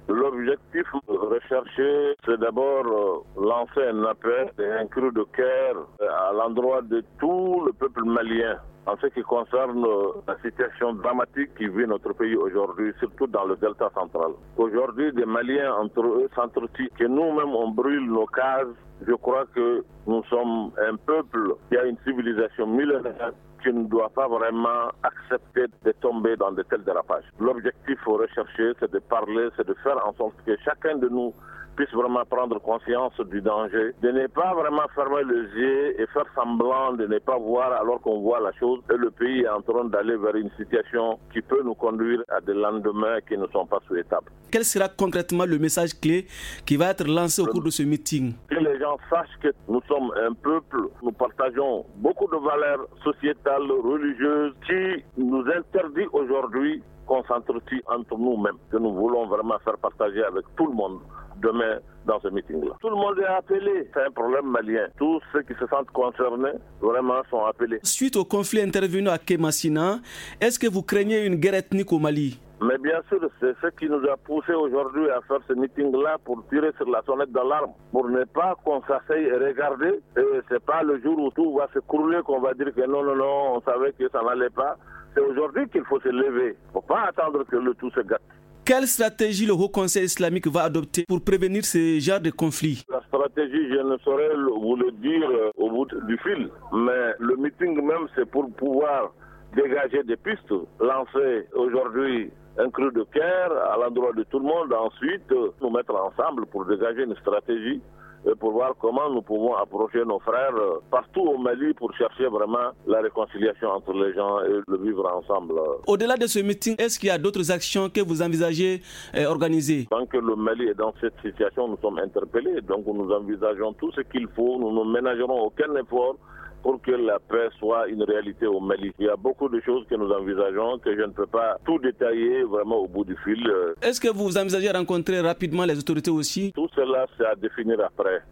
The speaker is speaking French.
L'objectif recherché, c'est d'abord lancer un appel et un cri de cœur à l'endroit de tout le peuple malien en ce qui concerne la situation dramatique qui vit notre pays aujourd'hui, surtout dans le delta central. Aujourd'hui, des Maliens entre eux s'entretuent, que nous-mêmes on brûle nos cases. Je crois que nous sommes un peuple qui a une civilisation millénaire qui ne doit pas vraiment accepter de tomber dans de tels dérapages. L'objectif recherché, c'est de parler, c'est de faire en sorte que chacun de nous puisse vraiment prendre conscience du danger, de ne pas vraiment fermer les yeux et faire semblant de ne pas voir alors qu'on voit la chose et le pays est en train d'aller vers une situation qui peut nous conduire à des lendemains qui ne sont pas souhaitables. Quel sera concrètement le message clé qui va être lancé au cours de ce meeting? Que les gens sachent que nous sommes un peuple, nous partageons beaucoup de valeurs sociétales, religieuses qui nous interdit aujourd'hui qu'on s'entretue entre nous-mêmes, que nous voulons vraiment faire partager avec tout le monde demain dans ce meeting-là. Tout le monde est appelé, c'est un problème malien. Tous ceux qui se sentent concernés, vraiment sont appelés. Suite au conflit intervenu à Kémassina, est-ce que vous craignez une guerre ethnique au Mali? Mais bien sûr, c'est ce qui nous a poussé aujourd'hui à faire ce meeting-là pour tirer sur la sonnette d'alarme, pour ne pas qu'on s'asseye et regarder. Et c'est pas le jour où tout va se crouler qu'on va dire que non, on savait que ça n'allait pas. C'est aujourd'hui qu'il faut se lever. Il ne faut pas attendre que le tout se gâte. Quelle stratégie le Haut Conseil islamique va adopter pour prévenir ce genre de conflits? La stratégie, je ne saurais vous le dire au bout du fil, mais le meeting même, c'est pour pouvoir dégager des pistes, lancer aujourd'hui un cri de cœur à l'endroit de tout le monde, ensuite nous mettre ensemble pour dégager une stratégie et pour voir comment nous pouvons approcher nos frères partout au Mali pour chercher vraiment la réconciliation entre les gens et le vivre ensemble. Au-delà de ce meeting, est-ce qu'il y a d'autres actions que vous envisagez organiser? Tant que le Mali est dans cette situation, nous sommes interpellés, donc nous envisageons tout ce qu'il faut, nous ne ménagerons aucun effort pour que la paix soit une réalité au Mali. Il y a beaucoup de choses que nous envisageons, que je ne peux pas tout détailler vraiment au bout du fil. Est-ce que vous envisagez rencontrer rapidement les autorités aussi? Tout cela, c'est à définir après.